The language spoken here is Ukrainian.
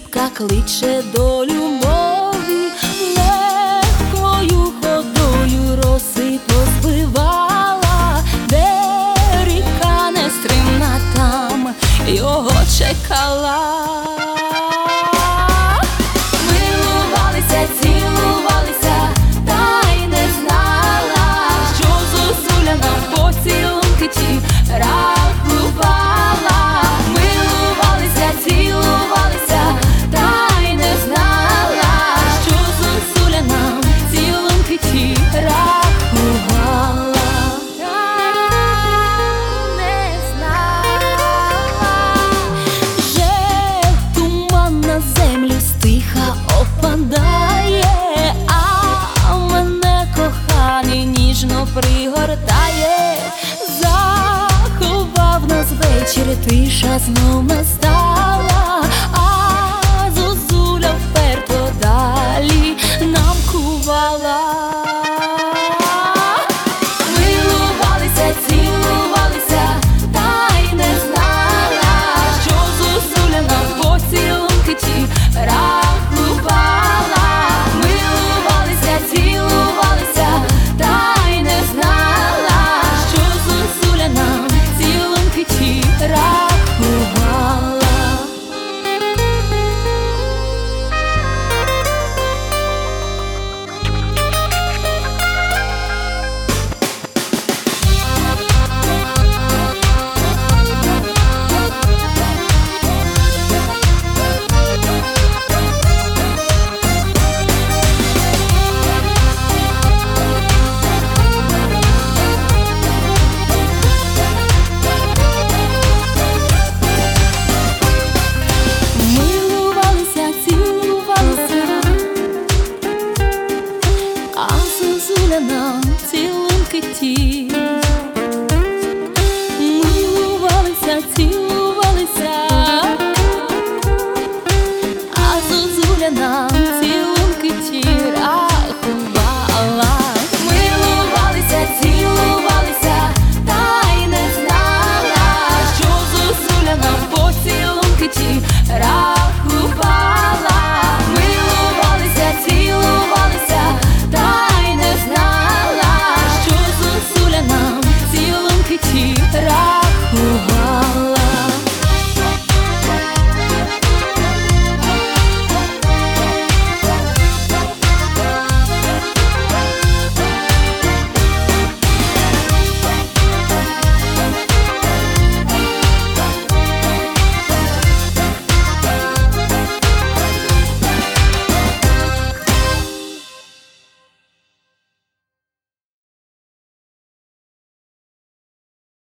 рибка кличе до любові, легкою ходою роси позбивала, де ріка нестримна, там його чекала. Милувалися, цілувалися, та й не знала, що зозуля на поцілунки ті рахувала. Милувалися, цілувалися, та й не знала, що зозуля нам цілунки ті рахувала. Не знала, вже туман на землю стиха опадає, а мене коханий ніжно пригортає. Заховав нас вечір, тиша знов настала, а зозуля вперто далі нам кувала. Милувалися, цілувалися, та й не знала, що зозуля нам поцілунки ті рахувала. Милувалися, цілувалися, та й не знала, що зозуля нам цілунки ті рахувала. Милувалися, цілувалися, а зозуля нам цілунки ті. Милувалися, цілувалися, а зозуля нам